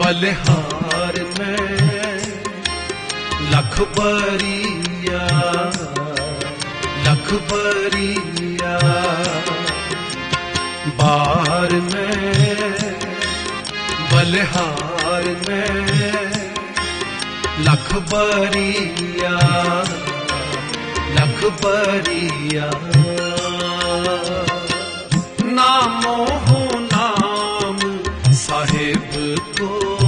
बलिहार में लख बरिया बार में बलिहार में लख बरिया नामो हो नाम साहिब को,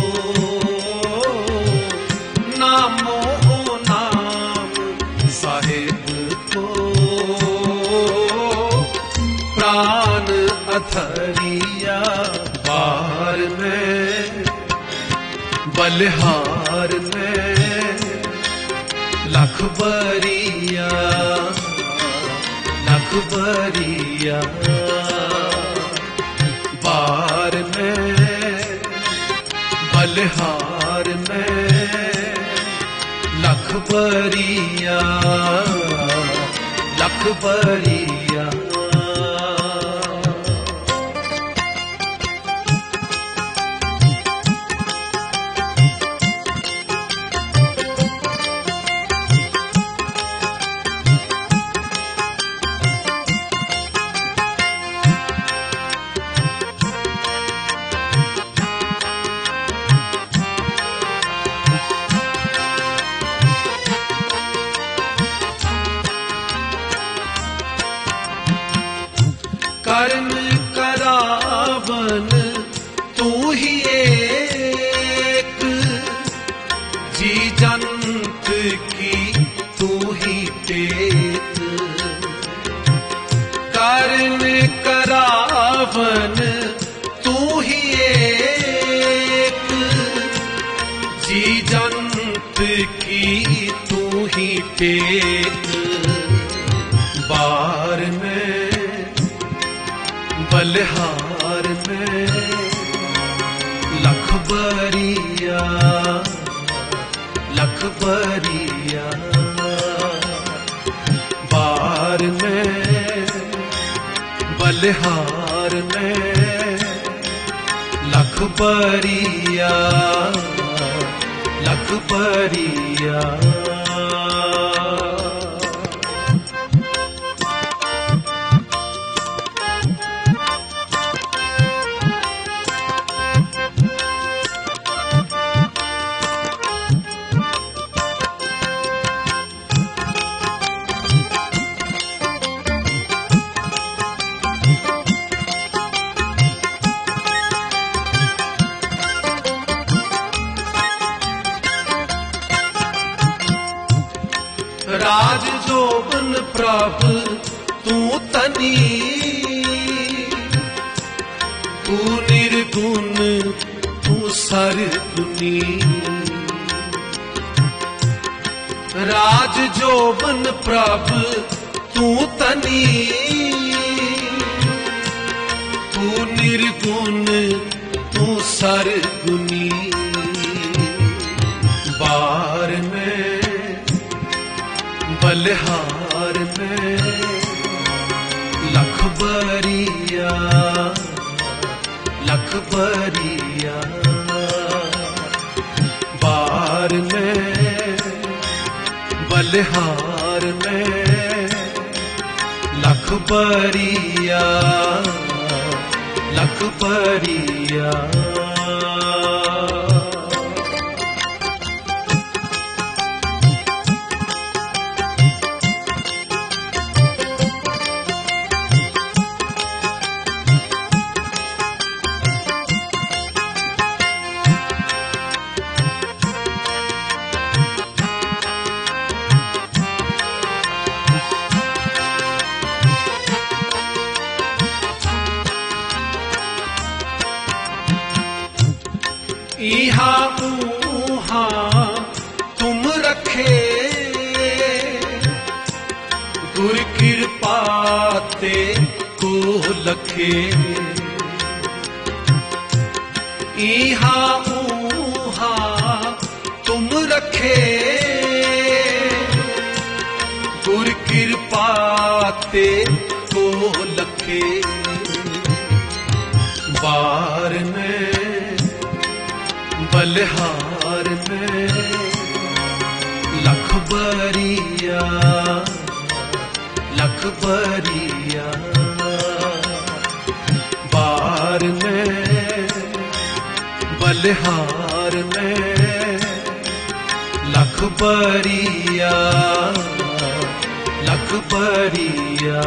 नामो हो नाम साहिब को, प्राण अथरिया बार में बलिहार में लख बरिया बार में बलिहार में लख बरिया कर्म करावन तू ही एक, जी जंत की तू ही टेक। कर्म करावन तू ही एक, जी जंत की तू ही टेक। बार में बलिहार में लख बरिया बार में बलिहार में लख बरिया राज जोबन प्रभ तू तनी, तू निर्गुण तू सरगुनी। राज जोबन प्रभ तू तनी, तू निर्गुण तू सरगुनी। बार में बलिहार में लख बरिया बार में बलिहार में लख बरिया इहा ऊहा तुम रखे, गुर कृपा ते को लखे। इहा ऊहा तुम रखे, गुर कृपा ते को लखे। बार में बलिहार में लख बरिया, लख बरिया बार में, बलिहार में लख बरिया, लख बरिया।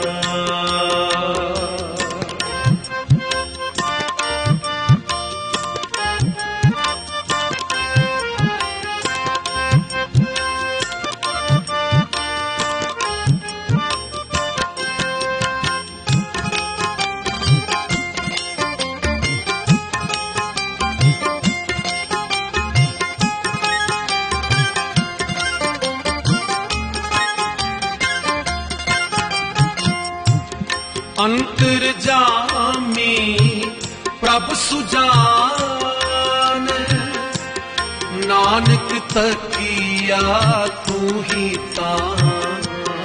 अंतर्जामी प्रभु सुजान, नानक तकिया तू ही तान।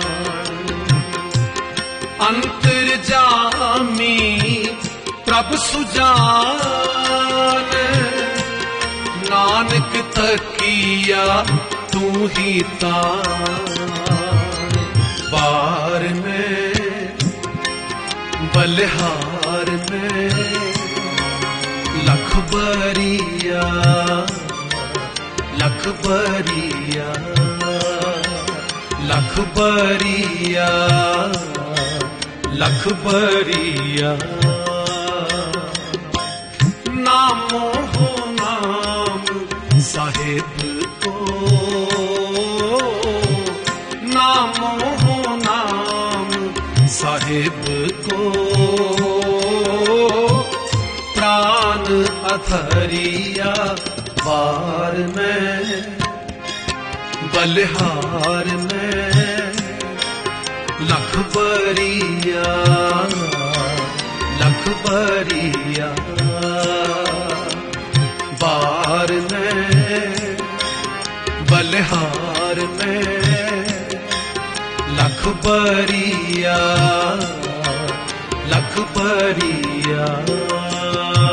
अंतर्जामी प्रभु सुजान, नानक तकिया तू ही तान। बार में बलिहार में लख बरिया, लख बरिया, लख बरिया, लख बरिया। नामो हो नाम साहिब को, नामो हो नाम साहिब को, प्राण अथरिया बार में, बलिहार में लख बरिया, लख बरिया बार में, बलिहार में लख बरिया, लख बरिया।